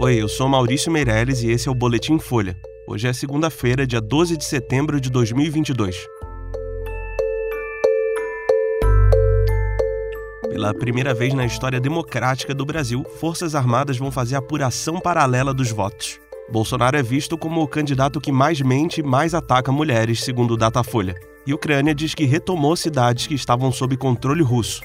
Oi, eu sou Maurício Meirelles e esse é o Boletim Folha. Hoje é segunda-feira, dia 12 de setembro de 2022. Pela primeira vez na história democrática do Brasil, Forças Armadas vão fazer apuração paralela dos votos. Bolsonaro é visto como o candidato que mais mente e mais ataca mulheres, segundo o Datafolha. E Ucrânia diz que retomou cidades que estavam sob controle russo.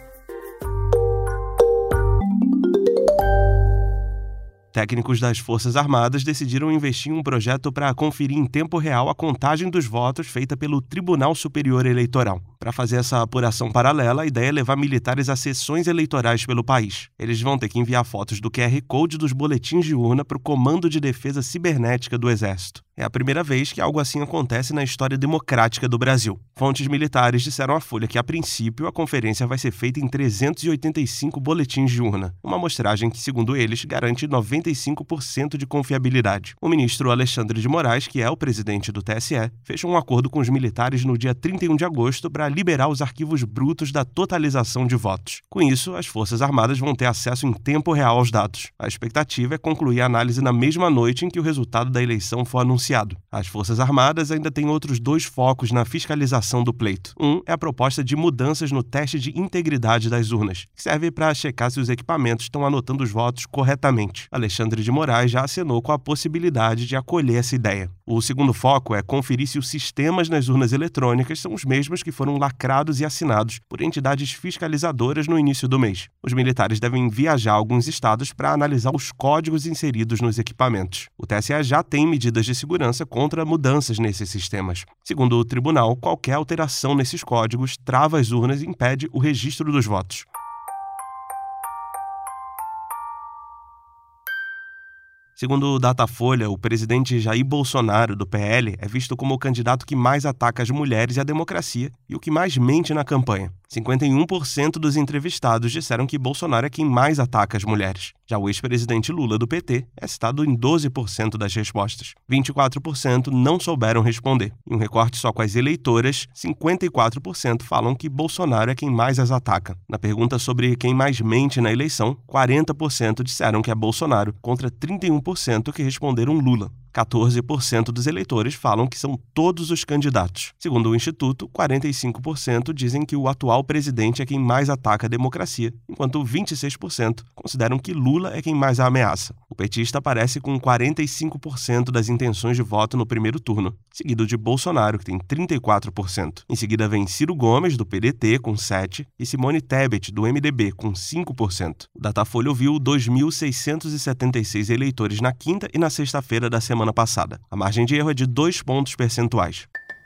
Técnicos das Forças Armadas decidiram investir em um projeto para conferir em tempo real a contagem dos votos feita pelo Tribunal Superior Eleitoral. Para fazer essa apuração paralela, a ideia é levar militares a sessões eleitorais pelo país. Eles vão ter que enviar fotos do QR Code dos boletins de urna para o Comando de Defesa Cibernética do Exército. É a primeira vez que algo assim acontece na história democrática do Brasil. Fontes militares disseram à Folha que, a princípio, a conferência vai ser feita em 385 boletins de urna, uma amostragem que, segundo eles, garante 95% de confiabilidade. O ministro Alexandre de Moraes, que é o presidente do TSE, fechou um acordo com os militares no dia 31 de agosto para liberar os arquivos brutos da totalização de votos. Com isso, as Forças Armadas vão ter acesso em tempo real aos dados. A expectativa é concluir a análise na mesma noite em que o resultado da eleição for anunciado. As Forças Armadas ainda têm outros dois focos na fiscalização do pleito. Um é a proposta de mudanças no teste de integridade das urnas, que serve para checar se os equipamentos estão anotando os votos corretamente. Alexandre de Moraes já acenou com a possibilidade de acolher essa ideia. O segundo foco é conferir se os sistemas nas urnas eletrônicas são os mesmos que foram lacrados e assinados por entidades fiscalizadoras no início do mês. Os militares devem viajar a alguns estados para analisar os códigos inseridos nos equipamentos. O TSE já tem medidas de segurança contra mudanças nesses sistemas. Segundo o tribunal, qualquer alteração nesses códigos trava as urnas e impede o registro dos votos. Segundo o Datafolha, o presidente Jair Bolsonaro, do PL, é visto como o candidato que mais ataca as mulheres e a democracia e o que mais mente na campanha. 51% dos entrevistados disseram que Bolsonaro é quem mais ataca as mulheres. Já o ex-presidente Lula, do PT, é citado em 12% das respostas. 24% não souberam responder. Em um recorte só com as eleitoras, 54% falam que Bolsonaro é quem mais as ataca. Na pergunta sobre quem mais mente na eleição, 40% disseram que é Bolsonaro, contra 31% que responderam Lula. 14% dos eleitores falam que são todos os candidatos. Segundo o Instituto, 45% dizem que o atual presidente é quem mais ataca a democracia, enquanto 26% consideram que Lula é quem mais a ameaça. O petista aparece com 45% das intenções de voto no primeiro turno, seguido de Bolsonaro, que tem 34%. Em seguida vem Ciro Gomes, do PDT, com 7%, e Simone Tebet, do MDB, com 5%. O Datafolha ouviu 2.676 eleitores na quinta e na sexta-feira da semana passada. A margem de erro é de 2 pontos percentuais.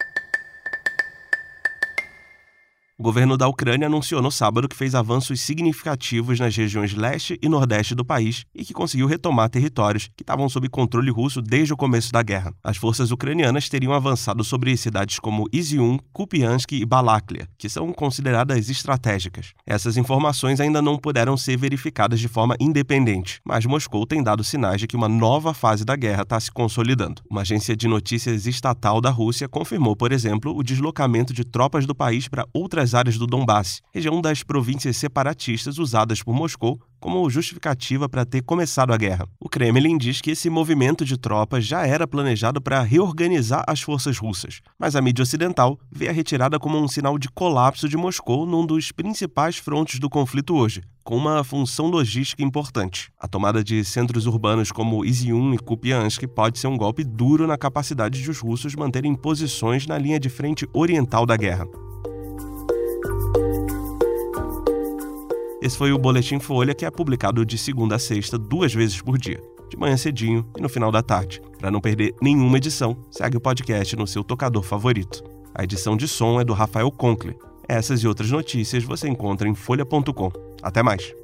O governo da Ucrânia anunciou no sábado que fez avanços significativos nas regiões leste e nordeste do país e que conseguiu retomar territórios que estavam sob controle russo desde o começo da guerra. As forças ucranianas teriam avançado sobre cidades como Izium, Kupiansk e Balaklia, que são consideradas estratégicas. Essas informações ainda não puderam ser verificadas de forma independente, mas Moscou tem dado sinais de que uma nova fase da guerra está se consolidando. Uma agência de notícias estatal da Rússia confirmou, por exemplo, o deslocamento de tropas do país para outras áreas do Donbass, região das províncias separatistas usadas por Moscou como justificativa para ter começado a guerra. O Kremlin diz que esse movimento de tropas já era planejado para reorganizar as forças russas, mas a mídia ocidental vê a retirada como um sinal de colapso de Moscou num dos principais frontes do conflito hoje, com uma função logística importante. A tomada de centros urbanos como Izium e Kupiansk pode ser um golpe duro na capacidade de os russos manterem posições na linha de frente oriental da guerra. Esse foi o Boletim Folha, que é publicado de segunda a sexta, 2 vezes por dia, de manhã cedinho e no final da tarde. Para não perder nenhuma edição, segue o podcast no seu tocador favorito. A edição de som é do Rafael Conkle. Essas e outras notícias você encontra em folha.com. Até mais!